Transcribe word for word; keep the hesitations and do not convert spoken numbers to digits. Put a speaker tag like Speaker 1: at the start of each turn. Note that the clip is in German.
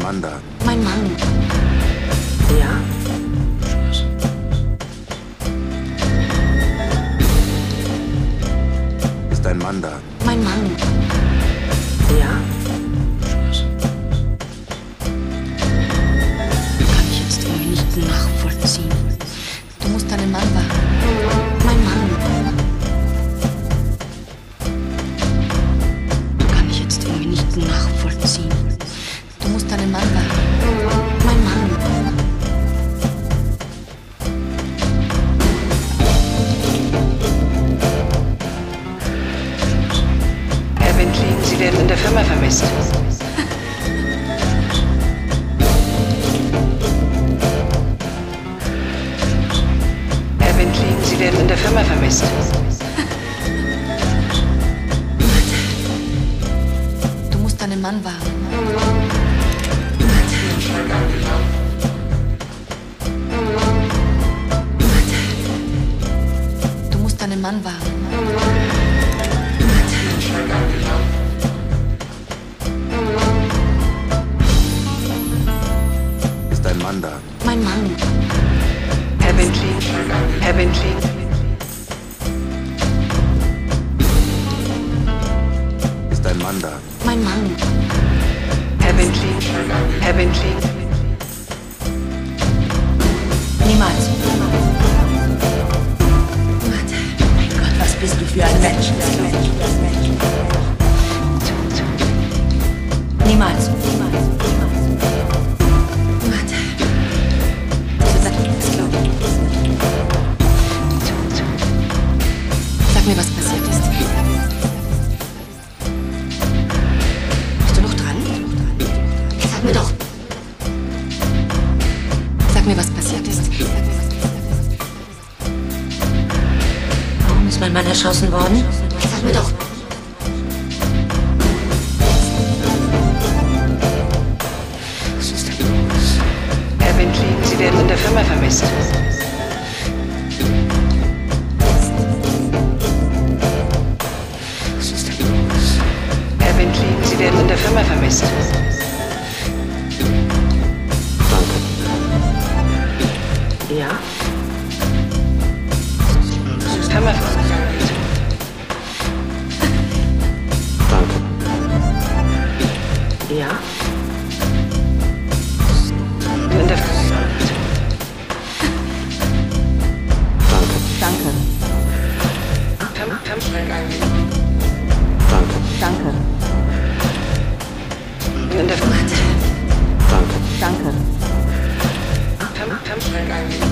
Speaker 1: Mann da?
Speaker 2: Mein Mann.
Speaker 3: Ja?
Speaker 1: Ist ein Mann da?
Speaker 2: Mein Mann.
Speaker 3: Ja?
Speaker 2: Kann ich jetzt irgendwie nicht nachvollziehen. Du musst deinen Mann warnen. Mein Mann. Kann ich jetzt irgendwie nicht nachvollziehen. Du musst deinen Mann warnen. Mein Mann.
Speaker 3: Herr Bentley, Sie werden in der Firma vermisst. Herr Bentley, Sie werden in der Firma vermisst.
Speaker 2: Du musst deinen Mann warnen. Du musst deinen Mann warnen.
Speaker 1: Ist ein Mann da?
Speaker 2: Mein Mann.
Speaker 3: Herr Bentley, Herr Bentley,
Speaker 1: Ist ein Mann da?
Speaker 2: Mein Mann.
Speaker 3: Herr Bentley, Herr Bentley,
Speaker 2: Niemals. Mein Gott, was bist du für ein Mensch? Niemals. Sag mir, was passiert ist. Bist du noch dran? Sag mir doch. Sag mir, was passiert ist. Warum ist mein Mann erschossen worden? Sag mir doch.
Speaker 3: Herr Bentley, Sie werden in der Firma vermisst. Herr Bentley, Sie werden in der Firma vermisst. Ja? Firma vermisst. Ja? In der
Speaker 2: Danke.
Speaker 3: Firma, Firma.
Speaker 2: Danke.
Speaker 3: In der
Speaker 2: Danke.
Speaker 3: Firma, Firma.